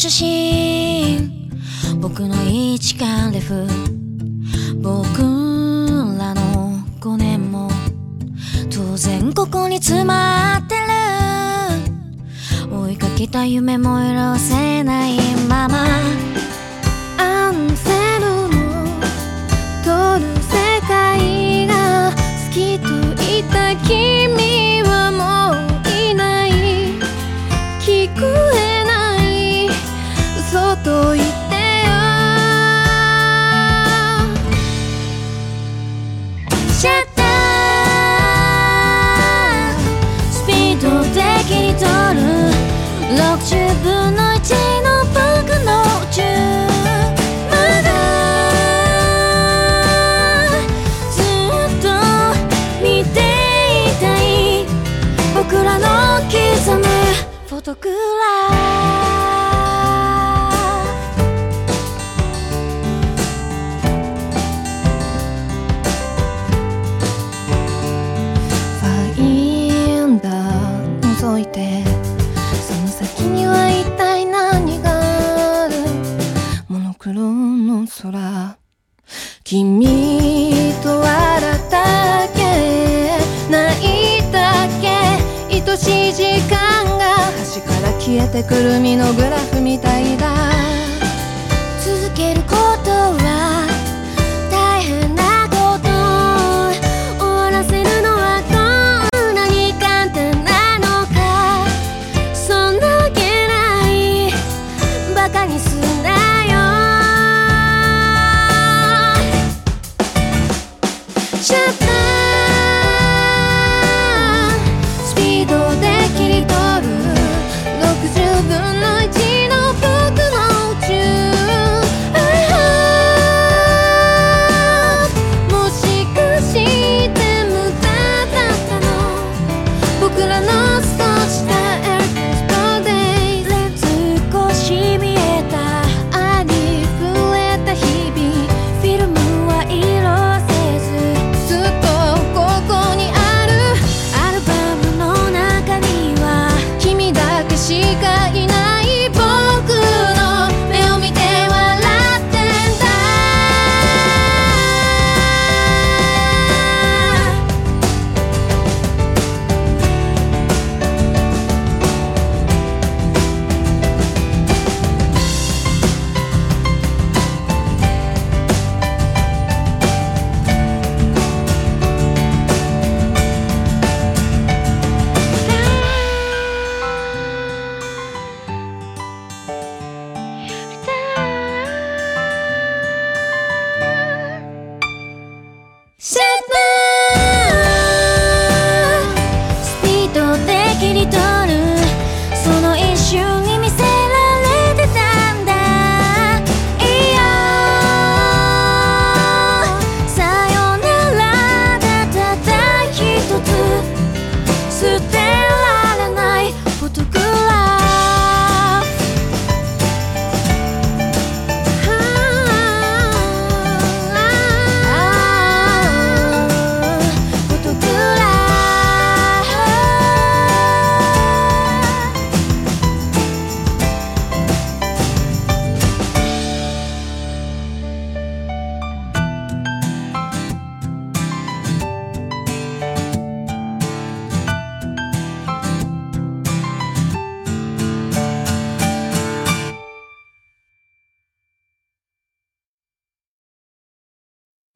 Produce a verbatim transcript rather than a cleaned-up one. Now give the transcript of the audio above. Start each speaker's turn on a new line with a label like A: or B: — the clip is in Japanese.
A: 写真、僕の一眼レフ、僕らのごねんも当然ここに詰まってる。追いかけた夢も色褪せないまま、アンセムも通る世界が好きと言った君はもういない。聞こえない嘘と言ってよ。シャッタースピードで切り取るろくじゅうぶんのいちの僕の宇宙。まだずっと見ていたい僕らの刻むフォトグラファインダー覗いて、その先には一体何がある。モノクロの空、君と笑ったっけ泣いたっけ、愛しい時間が端から消えてくるミノグラフみたいだ。続けることは大変なこと、終わらせるのはこんなに簡単なのか。そんなわけない、バカにすんなよ。シャッタースピードで切り取る